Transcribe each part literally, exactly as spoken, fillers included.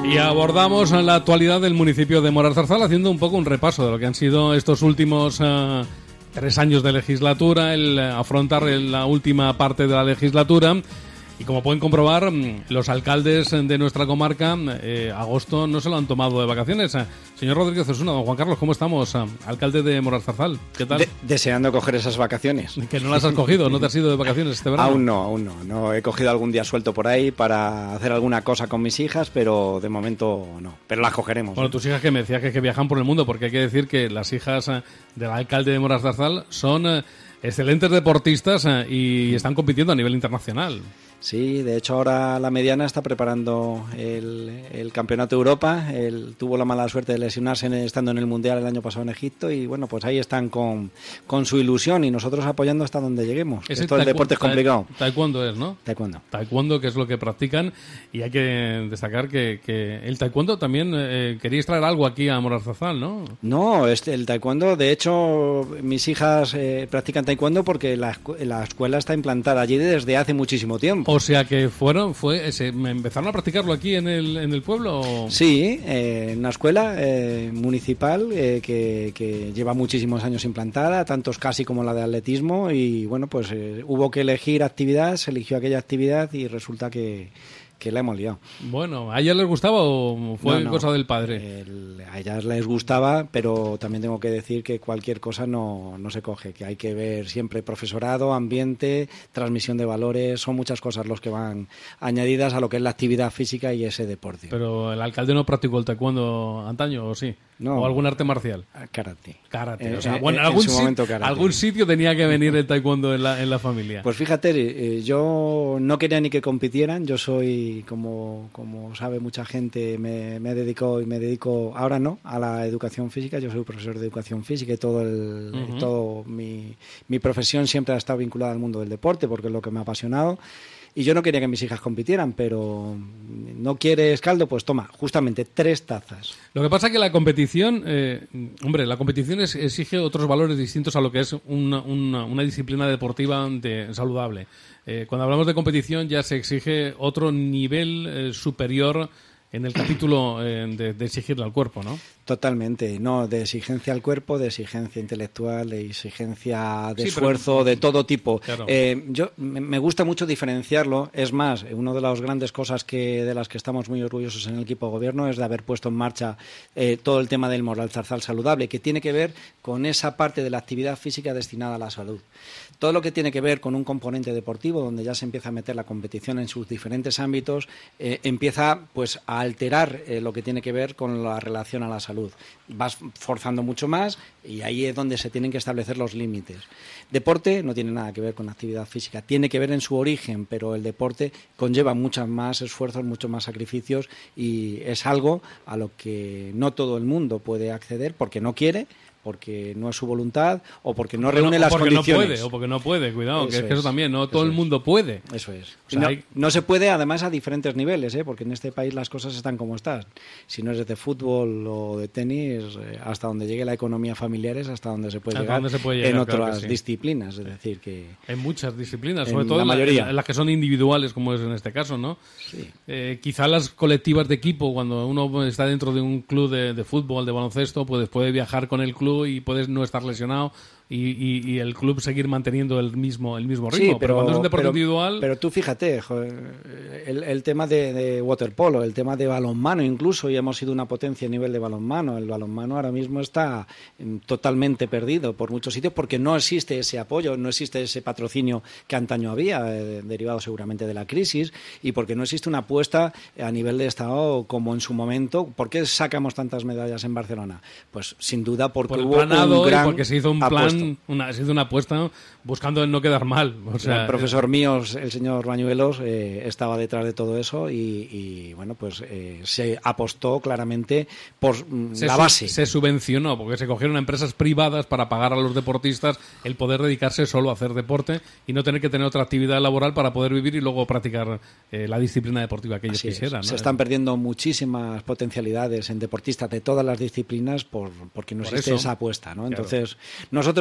Y abordamos la actualidad del municipio de Moralzarzal haciendo un poco un repaso de lo que han sido estos últimos uh, tres años de legislatura, el afrontar la última parte de la legislatura. Y como pueden comprobar, los alcaldes de nuestra comarca, eh, agosto no se lo han tomado de vacaciones. Señor Rodríguez Osuna, don Juan Carlos, ¿cómo estamos? Alcalde de Moralzarzal, ¿qué tal? De- deseando coger esas vacaciones. Que no las has cogido, ¿no te has ido de vacaciones este verano? Aún no, aún no. No he cogido algún día suelto por ahí para hacer alguna cosa con mis hijas, pero de momento no. Pero las cogeremos. Bueno, tus hijas que me decías que, que viajan por el mundo, porque hay que decir que las hijas eh, del alcalde de Moralzarzal son eh, excelentes deportistas eh, y están compitiendo a nivel internacional. Sí, de hecho ahora la mediana está preparando el, el Campeonato de Europa. Él tuvo la mala suerte de lesionarse en- estando en el Mundial el año pasado en Egipto y bueno, pues ahí están con, con su ilusión y nosotros apoyando hasta donde lleguemos. Ese Esto del taekw- deporte es complicado. ta- Taekwondo es, ¿no? Taekwondo. Taekwondo, que es lo que practican, y hay que destacar que, que el taekwondo también eh, queríais traer algo aquí a Moralzarzal, ¿no? No, este, el taekwondo, de hecho, mis hijas eh, practican taekwondo porque la, escu- la escuela está implantada allí desde hace muchísimo tiempo. O sea que fueron, fue, se, empezaron a practicarlo aquí en el, en el pueblo. ¿O? Sí, eh, en una escuela eh, municipal eh, que, que lleva muchísimos años implantada, tantos casi como la de atletismo, y bueno, pues eh, hubo que elegir actividad, se eligió aquella actividad y resulta que, que la hemos liado. Bueno, ¿a ellas les gustaba o fue No, no, cosa del padre? el- a ellas les gustaba, pero también tengo que decir que cualquier cosa no, no se coge, que hay que ver siempre profesorado, ambiente, transmisión de valores, son muchas cosas los que van añadidas a lo que es la actividad física y ese deporte. Pero el alcalde no practicó el taekwondo antaño, ¿o sí? No. ¿O algún arte marcial? Karate. Karate. Eh, O sea, eh, bueno, en algún, su si- momento karate. algún sitio tenía que venir el taekwondo en la, en la familia. Pues fíjate, eh, yo no quería ni que compitieran, yo soy, como, como sabe mucha gente, me, me dedico y me dedico, ahora no, a la educación física, yo soy profesor de educación física y todo, el, Ujú. todo mi, mi profesión siempre ha estado vinculada al mundo del deporte porque es lo que me ha apasionado. Y yo no quería que mis hijas compitieran, pero no quieres caldo, pues toma, justamente tres tazas. Lo que pasa es que la competición, eh, hombre, la competición es- exige otros valores distintos a lo que es una, una, una disciplina deportiva de, saludable. Eh, cuando hablamos de competición ya se exige otro nivel eh, superior en el capítulo eh, de, de exigirle al cuerpo, ¿no? Totalmente, no, de exigencia al cuerpo, de exigencia intelectual, de exigencia de Sí, pero- esfuerzo, de todo tipo. Claro. Eh, yo me me gusta mucho diferenciarlo. Es más, una de las grandes cosas que de las que estamos muy orgullosos en el equipo de gobierno es de haber puesto en marcha eh, todo el tema del Moralzarzal saludable, que tiene que ver con esa parte de la actividad física destinada a la salud. Todo lo que tiene que ver con un componente deportivo, donde ya se empieza a meter la competición en sus diferentes ámbitos, eh, empieza pues a alterar eh, lo que tiene que ver con la relación a la salud. Vas forzando mucho más y ahí es donde se tienen que establecer los límites. Deporte no tiene nada que ver con actividad física, tiene que ver en su origen, pero el deporte conlleva muchos más esfuerzos, muchos más sacrificios y es algo a lo que no todo el mundo puede acceder porque no quiere, porque no es su voluntad o porque no reúne o las porque condiciones. no puede, o porque no puede, cuidado, que Eso es que eso es, también, no todo eso el es. mundo puede. Eso es. O sea, no, hay- no se puede, además, a diferentes niveles, ¿eh? Porque en este país las cosas están como están. Si no es de fútbol o de tenis, eh, hasta donde llegue la economía familiar es hasta donde se puede, Hasta llegar, donde se puede llegar, en claro otras que sí. disciplinas. Es decir, que En muchas disciplinas, En sobre todo la en, la- mayoría. en las que son individuales, como es en este caso, ¿no? sí. Eh, quizá las colectivas de equipo, cuando uno está dentro de un club de, de fútbol, de baloncesto, pues puede viajar con el club y puedes no estar lesionado y, y- y el club seguir manteniendo el mismo el mismo ritmo. Sí, pero, cuando es un deporte pero- individual, pero tú fíjate, joder, el, el tema de, de waterpolo, el tema de balonmano incluso, y hemos sido una potencia a nivel de balonmano. El balonmano ahora mismo está mm, totalmente perdido por muchos sitios porque no existe ese apoyo, no existe ese patrocinio que antaño había, eh, derivado seguramente de la crisis, y porque no existe una apuesta a nivel de Estado como en su momento. ¿Por qué sacamos tantas medallas en Barcelona? Pues sin duda porque por el hubo planado un y gran porque se hizo un apuesto. plan, una, se hizo una apuesta buscando el no quedar mal. O sea, el profesor mío, el señor Bañuelos, eh, estaba detrás de todo eso y, y, bueno, pues eh, se apostó claramente por mm, se la su- base. se subvencionó, porque se cogieron a empresas privadas para pagar a los deportistas el poder dedicarse solo a hacer deporte y no tener que tener otra actividad laboral para poder vivir y luego practicar eh, la disciplina deportiva que ellos Así es. quisieran, ¿no? Se están perdiendo muchísimas potencialidades en deportistas de todas las disciplinas por, porque no Por existe eso. esa apuesta, ¿no? Claro. Entonces, nosotros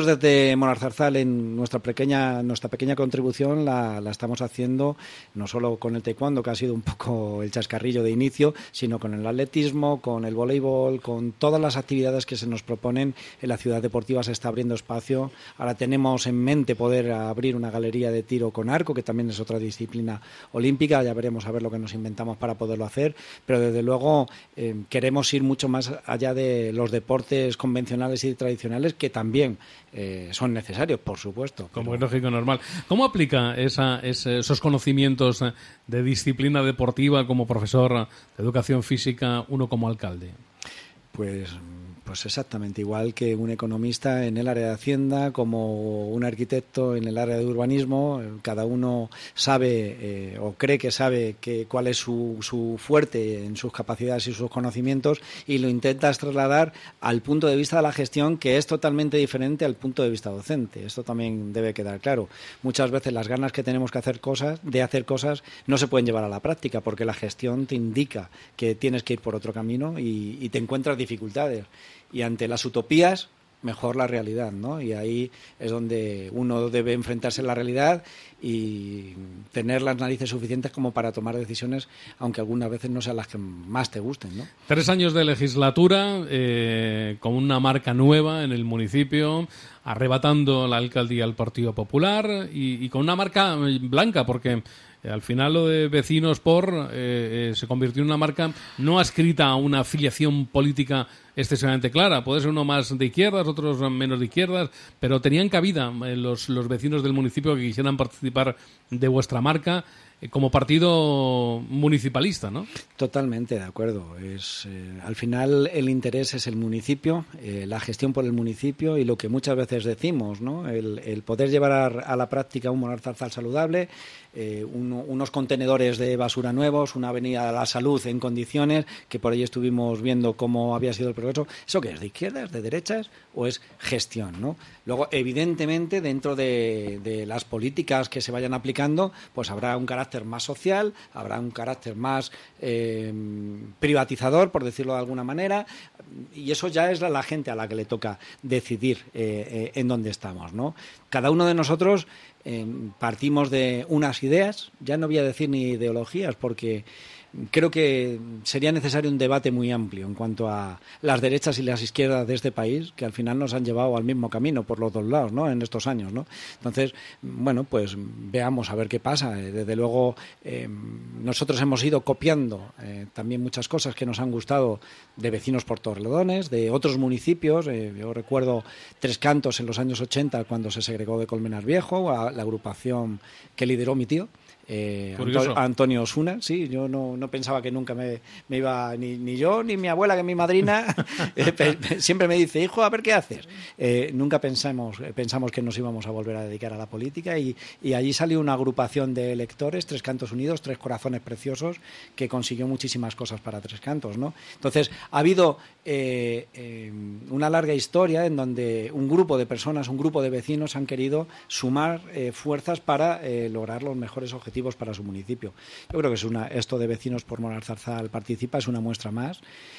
nosotros desde Monarzarzal, en nuestra pequeña nuestra pequeña contribución, la, la estamos haciendo no solo con el taekwondo, que ha sido un poco el chascarrillo de inicio, sino con el atletismo, con el voleibol, con todas las actividades que se nos proponen. En la ciudad deportiva se está abriendo espacio. Ahora tenemos en mente poder abrir una galería de tiro con arco, que también es otra disciplina olímpica. Ya veremos a ver lo que nos inventamos para poderlo hacer, pero desde luego eh, queremos ir mucho más allá de los deportes convencionales y tradicionales, que también eh, son necesarios, por supuesto. Como pero... es lógico, normal. ¿Cómo aplica esa, ese, esos conocimientos de disciplina deportiva como profesor de educación física uno como alcalde? Pues, pues exactamente igual que un economista en el área de Hacienda, como un arquitecto en el área de urbanismo. Cada uno sabe eh, o cree que sabe que, cuál es su, su fuerte en sus capacidades y sus conocimientos, y lo intentas trasladar al punto de vista de la gestión, que es totalmente diferente al punto de vista docente. Esto también debe quedar claro. Muchas veces las ganas que tenemos que hacer cosas, de hacer cosas no se pueden llevar a la práctica, porque la gestión te indica que tienes que ir por otro camino y, y te encuentras dificultades. Y ante las utopías, mejor la realidad, ¿no? Y ahí es donde uno debe enfrentarse a la realidad y tener las narices suficientes como para tomar decisiones, aunque algunas veces no sean las que más te gusten, ¿no? Tres años de legislatura, eh, con una marca nueva en el municipio, arrebatando la alcaldía al Partido Popular y, y con una marca blanca, porque al final lo de Vecinos por eh, eh, se convirtió en una marca no adscrita a una afiliación política excesivamente clara. Puede ser uno más de izquierdas, otros menos de izquierdas, pero tenían cabida eh, los, los vecinos del municipio que quisieran participar de vuestra marca eh, como partido municipalista, ¿no? Totalmente de acuerdo. Es, eh, al final el interés es el municipio, eh, la gestión por el municipio y lo que muchas veces decimos, ¿no? El, el poder llevar a, a la práctica un Monarzarzal saludable, eh, un, unos contenedores de basura nuevos, una avenida de la salud en condiciones, que por ahí estuvimos viendo cómo había sido el progreso. ¿Eso qué es? ¿De izquierdas, de derechas o es gestión, ¿no? Luego, evidentemente, dentro de, de las políticas que se vayan aplicando, pues habrá un carácter más social, habrá un carácter más eh, privatizador, por decirlo de alguna manera, y eso ya es la, la gente a la que le toca decidir eh, eh, en dónde estamos, ¿no? Cada uno de nosotros eh, partimos de unas ideas, ya no voy a decir ni ideologías, porque creo que sería necesario un debate muy amplio en cuanto a las derechas y las izquierdas de este país, que al final nos han llevado al mismo camino por los dos lados, ¿no? En estos años, ¿no? Entonces, bueno, pues veamos a ver qué pasa. Desde luego, eh, nosotros hemos ido copiando eh, también muchas cosas que nos han gustado de Vecinos por Torrelodones, de otros municipios. Eh, yo recuerdo Tres Cantos en los años ochenta, cuando se segregó de Colmenar Viejo, a la agrupación que lideró mi tío. Eh, Antonio, Antonio Osuna, sí, yo no, no pensaba que nunca me, me iba, ni, ni yo, ni mi abuela, que es mi madrina, eh, pe, pe, siempre me dice, hijo, a ver qué haces. Eh, nunca pensamos, pensamos que nos íbamos a volver a dedicar a la política y, y allí salió una agrupación de electores, Tres Cantos Unidos, Tres Corazones Preciosos, que consiguió muchísimas cosas para Tres Cantos, ¿no? Entonces, ha habido eh, eh, una larga historia en donde un grupo de personas, un grupo de vecinos han querido sumar eh, fuerzas para eh, lograr los mejores objetivos para su municipio. Yo creo que es una, esto de Vecinos por Monarzarzal participa, es una muestra más.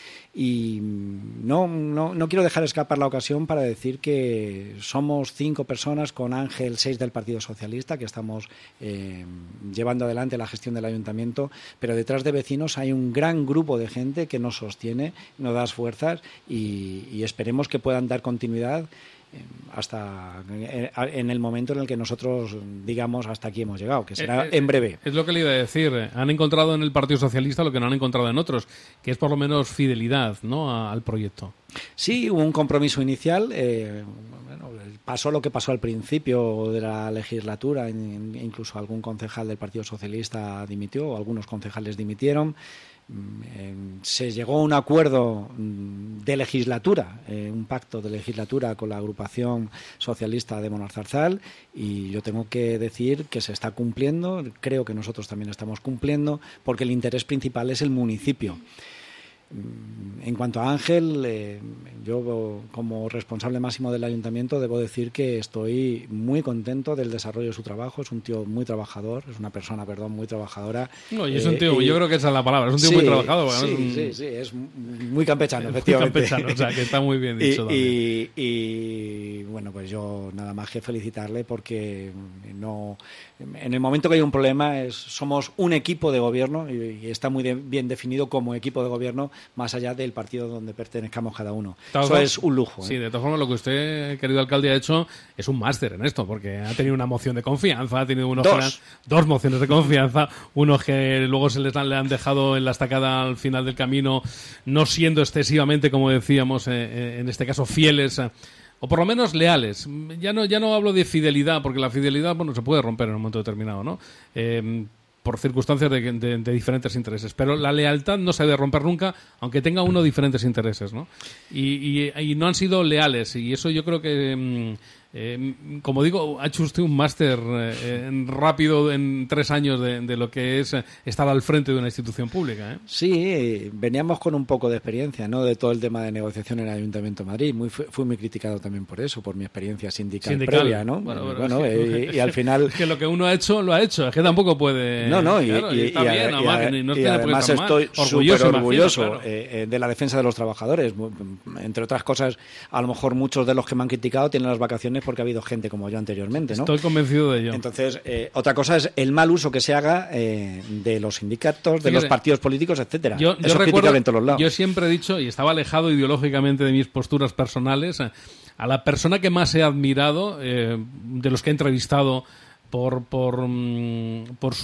Y no, no, no quiero dejar escapar la ocasión para decir que somos cinco personas con Ángel, seis del Partido Socialista, que estamos eh, llevando adelante la gestión del ayuntamiento, pero detrás de Vecinos hay un gran grupo de gente que nos sostiene, nos da fuerzas y, y esperemos que puedan dar continuidad hasta en el momento en el que nosotros digamos hasta aquí hemos llegado, que será en breve. Es lo que le iba a decir. Han encontrado en el Partido Socialista lo que no han encontrado en otros, que es por lo menos fidelidad, ¿no?, al proyecto. Sí, hubo un compromiso inicial. Eh, bueno, pasó lo que pasó al principio de la legislatura, incluso algún concejal del Partido Socialista dimitió, o algunos concejales dimitieron. Se llegó a un acuerdo de legislatura, eh, un pacto de legislatura con la agrupación socialista de Monarzarzal, y yo tengo que decir que se está cumpliendo. Creo que nosotros también estamos cumpliendo, porque el interés principal es el municipio. En cuanto a Ángel, eh, yo como responsable máximo del ayuntamiento debo decir que estoy muy contento del desarrollo de su trabajo. Es un tío muy trabajador, es una persona, perdón, muy trabajadora. No, y es un tío, eh, yo creo que esa es la palabra, es un tío sí, muy trabajador. Sí, es un... sí, sí, es muy campechano, muy efectivamente. Campechano, o sea, que está muy bien dicho. y, y, y bueno, pues yo nada más que felicitarle porque no, en el momento que hay un problema es, somos un equipo de gobierno y, y está muy de, bien definido como equipo de gobierno más allá del partido donde pertenezcamos cada uno. Eso formas, es un lujo. ¿eh? Sí, de todas formas lo que usted, querido alcalde, ha hecho es un máster en esto, porque ha tenido una moción de confianza, ha tenido unos dos. dos mociones de confianza, unos que luego se les han, le han dejado en la estacada al final del camino, no siendo excesivamente, como decíamos, eh, en este caso fieles, eh, o por lo menos leales. Ya no, ya no hablo de fidelidad, porque la fidelidad, bueno, se puede romper en un momento determinado, ¿no? Eh, por circunstancias de, de, de diferentes intereses. Pero la lealtad no se debe romper nunca, aunque tenga uno diferentes intereses, ¿no? Y, y, y no han sido leales, y eso yo creo que... Eh, como digo, ha hecho usted un máster eh, rápido en tres años de, de lo que es estar al frente de una institución pública, ¿eh? Sí, veníamos con un poco de experiencia, ¿no? De todo el tema de negociación en el Ayuntamiento de Madrid. Muy, fui muy criticado también por eso, por mi experiencia sindical, sindical. previa, ¿no? Bueno, bueno, bueno es que, eh, y, y al final... Es que lo que uno ha hecho, lo ha hecho. Es que tampoco puede... No, no, y, claro, y, y está y, bien, y, no, mal, y, no y además estoy súper orgulloso imagino, claro. eh, de la defensa de los trabajadores. Entre otras cosas, a lo mejor muchos de los que me han criticado tienen las vacaciones porque ha habido gente como yo anteriormente, ¿no? Estoy convencido de ello. Entonces, eh, otra cosa es el mal uso que se haga eh, de los sindicatos, de Fíjate, los partidos políticos, etcétera. Yo, Eso yo es recuerdo, en todos los lados. Yo siempre he dicho, y estaba alejado ideológicamente de mis posturas personales, a la persona que más he admirado, eh, de los que he entrevistado por, por, por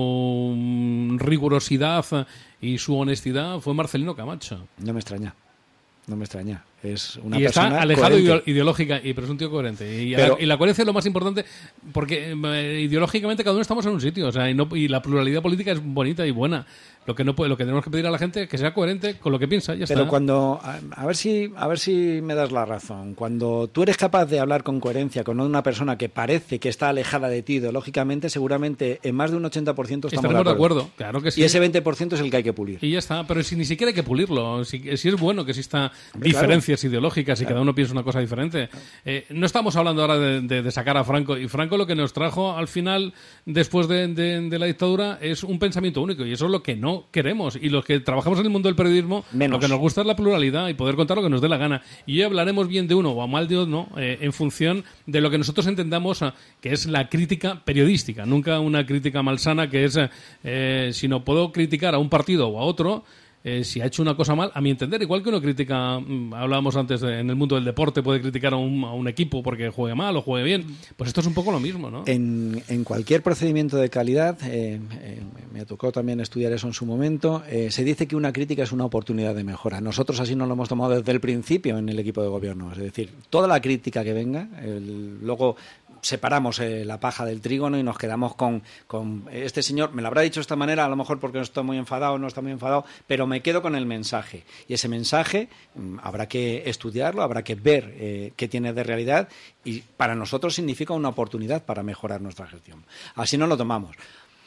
su rigurosidad y su honestidad, fue Marcelino Camacho. No me extraña. No me extraña. Es una y persona está alejado coherente. ideológica, y, pero es un tío coherente. Y, pero, la, y la coherencia es lo más importante, porque eh, ideológicamente cada uno estamos en un sitio, o sea, y, no, y la pluralidad política es bonita y buena. Lo que no puede, lo que tenemos que pedir a la gente es que sea coherente con lo que piensa, ya pero está. cuando a, a ver si a ver si me das la razón. Cuando tú eres capaz de hablar con coherencia con una persona que parece que está alejada de ti ideológicamente, seguramente en más de un ochenta por ciento estamos Estaremos de acuerdo. de acuerdo, claro que sí. Y ese veinte por ciento es el que hay que pulir. Y ya está, pero si ni siquiera hay que pulirlo, si, si es bueno que exista diferencias claro. ideológicas y claro. cada uno piensa una cosa diferente. Eh, no estamos hablando ahora de, de, de sacar a Franco, y Franco lo que nos trajo al final, después de, de, de la dictadura, es un pensamiento único, y eso es lo que no queremos. Y los que trabajamos en el mundo del periodismo, Menos. lo que nos gusta es la pluralidad y poder contar lo que nos dé la gana. Y hoy hablaremos bien de uno o mal de uno eh, en función de lo que nosotros entendamos eh, que es la crítica periodística, nunca una crítica malsana que es, eh, si no puedo criticar a un partido o a otro, Eh, si ha hecho una cosa mal, a mi entender, igual que uno critica, mmm, hablábamos antes de, en el mundo del deporte, puede criticar a un, a un equipo porque juegue mal o juegue bien, pues esto es un poco lo mismo, ¿no? En, en cualquier procedimiento de calidad, eh, eh, me tocó también estudiar eso en su momento, eh, se dice que una crítica es una oportunidad de mejora. Nosotros así nos lo hemos tomado desde el principio en el equipo de gobierno, es decir, toda la crítica que venga, el, luego separamos eh, la paja del trigo, ¿no? Y nos quedamos con, con este señor, me lo habrá dicho de esta manera, a lo mejor porque no estoy muy enfadado, no está muy enfadado, pero me quedo con el mensaje. Y ese mensaje mmm, habrá que estudiarlo, habrá que ver eh, qué tiene de realidad, y para nosotros significa una oportunidad para mejorar nuestra gestión. Así nos lo tomamos.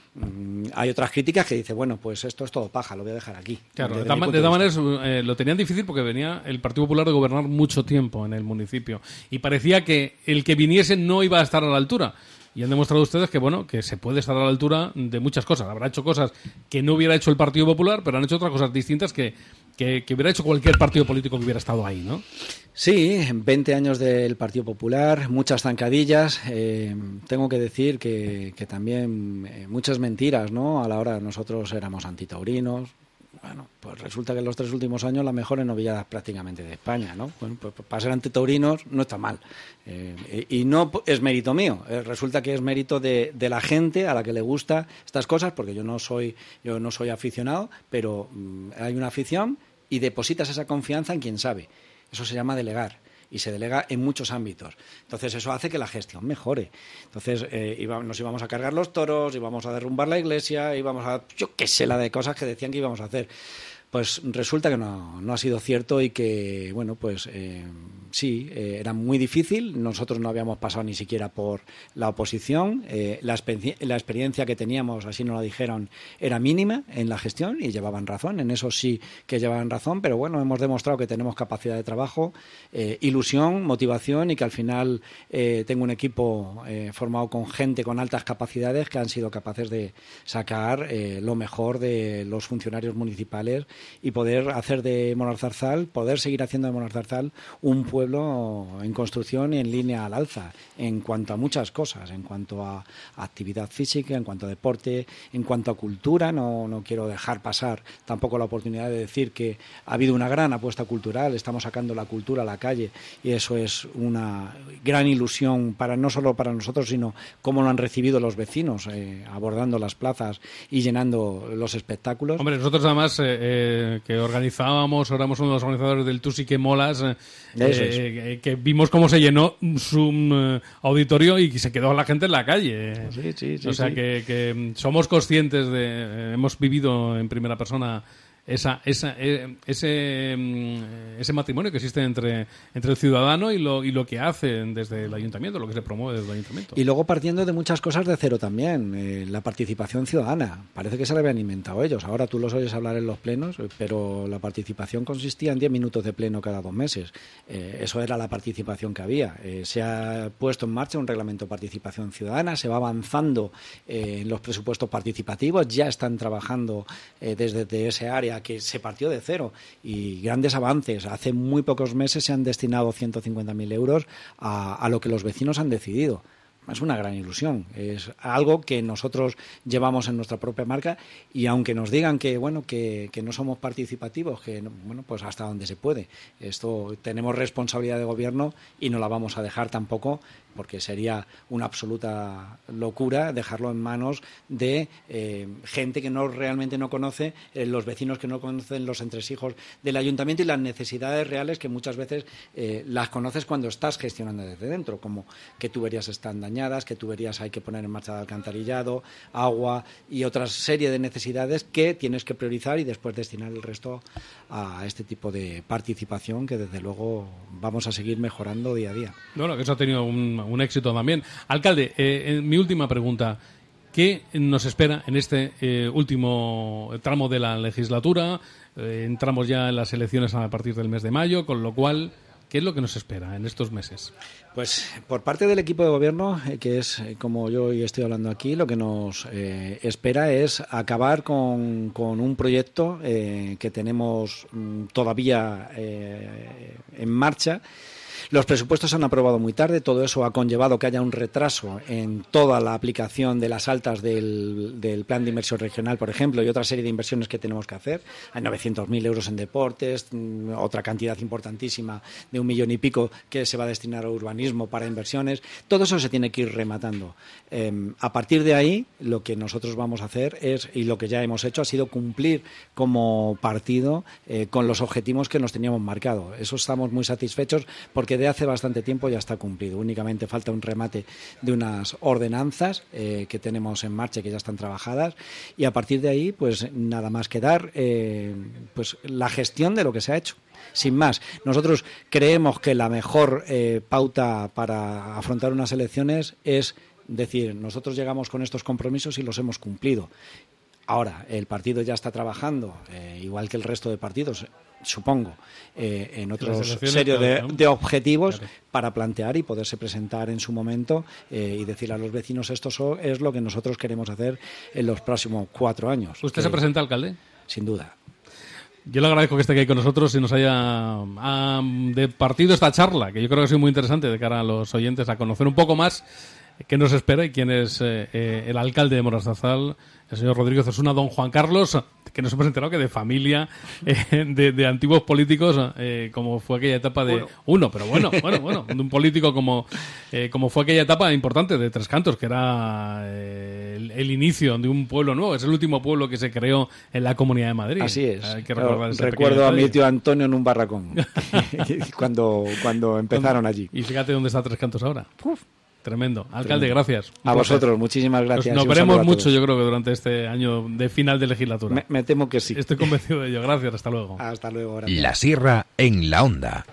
Hay otras críticas que dicen, bueno, pues esto es todo paja, lo voy a dejar aquí. Claro, de, de, de todas maneras eh, lo tenían difícil porque venía el Partido Popular de gobernar mucho tiempo en el municipio y parecía que el que viniese no iba a estar a la altura. Y han demostrado ustedes que, bueno, que se puede estar a la altura de muchas cosas. Habrá hecho cosas que no hubiera hecho el Partido Popular, pero han hecho otras cosas distintas que, que, que hubiera hecho cualquier partido político que hubiera estado ahí, ¿no? Sí, veinte años del Partido Popular, muchas zancadillas. Eh, tengo que decir que, que también eh, muchas mentiras, ¿no? A la hora nosotros éramos antitaurinos. Bueno, pues resulta que en los tres últimos años las mejores novilladas prácticamente de España, ¿no? Bueno, pues para ser antitaurinos no está mal. Eh, y no es mérito mío, eh, resulta que es mérito de, de la gente a la que le gusta estas cosas, porque yo no soy, yo no soy aficionado, pero mmm, hay una afición y depositas esa confianza en quien sabe. Eso se llama delegar. Y se delega en muchos ámbitos. Entonces eso hace que la gestión mejore. Entonces eh, iba, nos íbamos a cargar los toros, íbamos a derrumbar la iglesia, íbamos a, yo qué sé, la de cosas que decían que íbamos a hacer. Pues resulta que no, no ha sido cierto y que, bueno, pues eh, sí, eh, era muy difícil. Nosotros no habíamos pasado ni siquiera por la oposición. Eh, la, exper- la experiencia que teníamos, así nos lo dijeron, era mínima en la gestión y llevaban razón. En eso sí que llevaban razón, pero bueno, hemos demostrado que tenemos capacidad de trabajo, eh, ilusión, motivación y que al final eh, tengo un equipo eh, formado con gente con altas capacidades que han sido capaces de sacar eh, lo mejor de los funcionarios municipales y poder hacer de Monarzarzal, poder seguir haciendo de Monarzarzal un pueblo en construcción y en línea al alza, en cuanto a muchas cosas, en cuanto a actividad física, en cuanto a deporte, en cuanto a cultura. No, no quiero dejar pasar tampoco la oportunidad de decir que ha habido una gran apuesta cultural, estamos sacando la cultura a la calle y eso es una gran ilusión para no solo para nosotros, sino cómo lo han recibido los vecinos, eh, abordando las plazas y llenando los espectáculos. Hombre, nosotros además eh, eh, que organizábamos, éramos uno de los organizadores del Tú sí que molas, eh, eh, que vimos cómo se llenó su um, auditorio y se quedó la gente en la calle. Sí, sí, sí, o sea sí. Que, que somos conscientes de, eh, hemos vivido en primera persona esa, esa, eh, ese, ese matrimonio que existe entre, entre el ciudadano y lo, y lo que hace desde el ayuntamiento, lo que se promueve desde el ayuntamiento. Y luego partiendo de muchas cosas de cero también, eh, la participación ciudadana. Parece que se la habían inventado ellos. Ahora tú los oyes hablar en los plenos, pero la participación consistía en diez minutos de pleno cada dos meses. Eh, eso era la participación que había. Eh, se ha puesto en marcha un reglamento de participación ciudadana, se va avanzando eh, en los presupuestos participativos, ya están trabajando eh, desde de ese área que se partió de cero y grandes avances. Hace muy pocos meses se han destinado ciento cincuenta mil euros a, a lo que los vecinos han decidido. Es una gran ilusión, es algo que nosotros llevamos en nuestra propia marca y aunque nos digan que bueno que, que no somos participativos, que no, bueno pues hasta donde se puede. Esto tenemos responsabilidad de gobierno y no la vamos a dejar tampoco, porque sería una absoluta locura dejarlo en manos de eh, gente que no realmente no conoce, eh, los vecinos que no conocen los entresijos del ayuntamiento y las necesidades reales que muchas veces eh, las conoces cuando estás gestionando desde dentro, como que tuberías están dañadas, que tuberías hay que poner en marcha de alcantarillado, agua y otra serie de necesidades que tienes que priorizar y después destinar el resto a este tipo de participación que desde luego vamos a seguir mejorando día a día. Bueno, que eso ha tenido un un éxito también. Alcalde, eh, mi última pregunta. ¿Qué nos espera en este eh, último tramo de la legislatura? Eh, entramos ya en las elecciones a partir del mes de mayo, con lo cual, ¿qué es lo que nos espera en estos meses? Pues por parte del equipo de gobierno, eh, que es eh, como yo hoy estoy hablando aquí, lo que nos eh, espera es acabar con, con un proyecto eh, que tenemos mm, todavía eh, en marcha. Los presupuestos se han aprobado muy tarde, todo eso ha conllevado que haya un retraso en toda la aplicación de las altas del, del plan de inversión regional, por ejemplo, y otra serie de inversiones que tenemos que hacer. Hay novecientos mil euros en deportes, otra cantidad importantísima de un millón y pico que se va a destinar a urbanismo para inversiones. Todo eso se tiene que ir rematando. Eh, a partir de ahí, lo que nosotros vamos a hacer es, y lo que ya hemos hecho, ha sido cumplir como partido eh, con los objetivos que nos teníamos marcado. Eso estamos muy satisfechos porque de hace bastante tiempo ya está cumplido. Únicamente falta un remate de unas ordenanzas eh, que tenemos en marcha y que ya están trabajadas y a partir de ahí pues nada más que dar eh, pues la gestión de lo que se ha hecho. Sin más, nosotros creemos que la mejor eh, pauta para afrontar unas elecciones es decir, nosotros llegamos con estos compromisos y los hemos cumplido. Ahora, el partido ya está trabajando, eh, igual que el resto de partidos, supongo, eh, en otros serie de, de objetivos claro. para plantear y poderse presentar en su momento eh, y decir a los vecinos esto es lo que nosotros queremos hacer en los próximos cuatro años. ¿Usted que, se presenta, alcalde? Sin duda. Yo le agradezco que esté aquí con nosotros y nos haya um, departido esta charla, que yo creo que ha sido muy interesante de cara a los oyentes a conocer un poco más qué nos espera y quién es eh, eh, el alcalde de Monarzarzal, el señor Rodrigo Zosuna, don Juan Carlos, que nos hemos enterado que de familia eh, de, de antiguos políticos, eh, como fue aquella etapa de uno, uno pero bueno, bueno, bueno, de un político como eh, como fue aquella etapa importante de Tres Cantos, que era eh, el, el inicio de un pueblo nuevo, es el último pueblo que se creó en la Comunidad de Madrid. Así es. Hay que recordar ese Recuerdo a mi tío Antonio en un barracón cuando cuando empezaron allí. Y fíjate dónde está Tres Cantos ahora. Uf. Tremendo. Alcalde, gracias. A vosotros, muchísimas gracias. Pues nos veremos mucho, yo creo que durante este año de final de legislatura. Me, me temo que sí. Estoy convencido de ello. Gracias, hasta luego. Hasta luego. Gracias. La Sierra en la Onda.